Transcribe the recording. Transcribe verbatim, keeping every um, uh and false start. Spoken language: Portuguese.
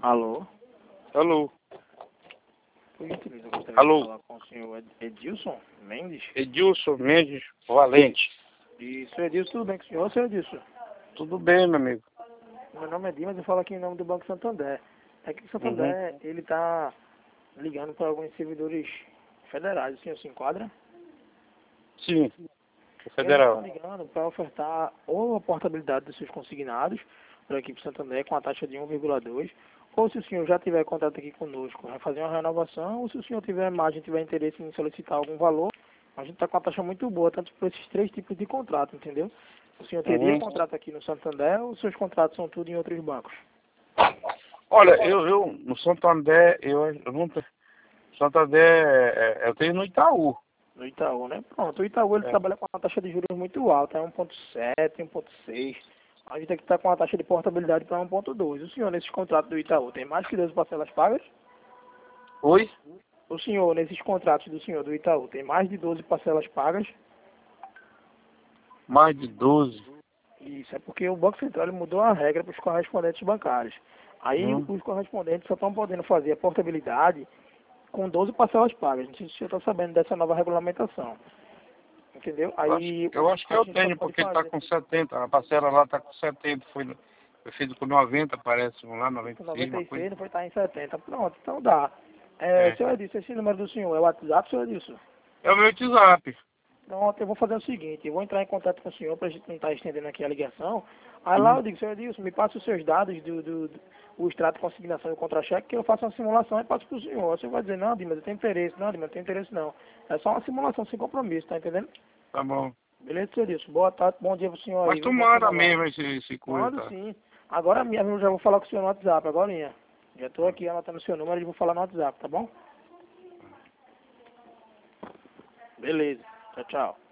Alô? Alô? Por gentileza, eu gostaria Alô? de falar com o senhor Ed- Edilson Mendes. Edilson Mendes Valente. Isso, Edilson, tudo bem com o senhor, senhor Edilson? Tudo bem, meu amigo? Meu nome é Dimas, eu falo aqui em nome do Banco Santander. É que o Santander, Uhum. ele tá ligando para alguns servidores federais, o senhor se enquadra? Sim, o Eles federal. estão ligando para ofertar ou a portabilidade dos seus consignados para a equipe Santander com a taxa de um vírgula dois, ou se o senhor já tiver contato aqui conosco, vai fazer uma renovação, ou se o senhor tiver margem, tiver interesse em solicitar algum valor, a gente está com uma taxa muito boa, tanto por esses três tipos de contrato, entendeu? O senhor teria Uhum. contrato aqui no Santander ou os seus contratos são tudo em outros bancos? Olha, eu, eu no Santander, eu, eu não tenho. Santander, é, é, eu tenho no Itaú. No Itaú, né? Pronto, o Itaú ele É. trabalha com uma taxa de juros muito alta, é um ponto sete, um ponto seis. A gente aqui está com uma taxa de portabilidade para um ponto dois. O senhor, nesses contratos do Itaú, tem mais que doze parcelas pagas? Oi? O senhor, nesses contratos do senhor do Itaú, tem mais de doze parcelas pagas? Mais de doze. Isso, é porque o Banco Central ele mudou a regra para os correspondentes bancários. Aí Hum. os correspondentes só estão podendo fazer a portabilidade com doze parcelas pagas. Não sei se o senhor está sabendo dessa nova regulamentação. Entendeu? Eu acho, Aí eu acho que a eu gente só tenho, pode porque ele está fazer com setenta. A parcela lá está com setenta. Foi, no- foi feito com noventa, parece, um lá, noventa com e seis, noventa uma e coisa. seis, depois está em setenta. Pronto, então dá. É, É. senhor Edilson, esse número do senhor é o WhatsApp, senhor Edilson? É o meu WhatsApp. Pronto, eu vou fazer o seguinte, eu vou entrar em contato com o senhor para a gente não estar estendendo aqui a ligação. Aí lá Hum. eu digo, senhor Edilson, me passe os seus dados do, do, do o extrato de consignação e o contra-cheque, que eu faço uma simulação e passo para o senhor. Aí o senhor vai dizer, não, Dimas, eu tenho interesse. Não, Dimas, eu tenho interesse não. É só uma simulação sem compromisso, tá entendendo? Tá bom. Beleza, senhor Edilson? Boa tarde, bom dia pro senhor Mas aí, tu viu? Bom manda carnaval. mesmo esse, esse coisa, Mando tá? sim. Agora mesmo eu já vou falar com o senhor no WhatsApp, agora. Já estou aqui anotando o seu número e vou falar no WhatsApp, tá bom? Beleza. Tchau, tchau.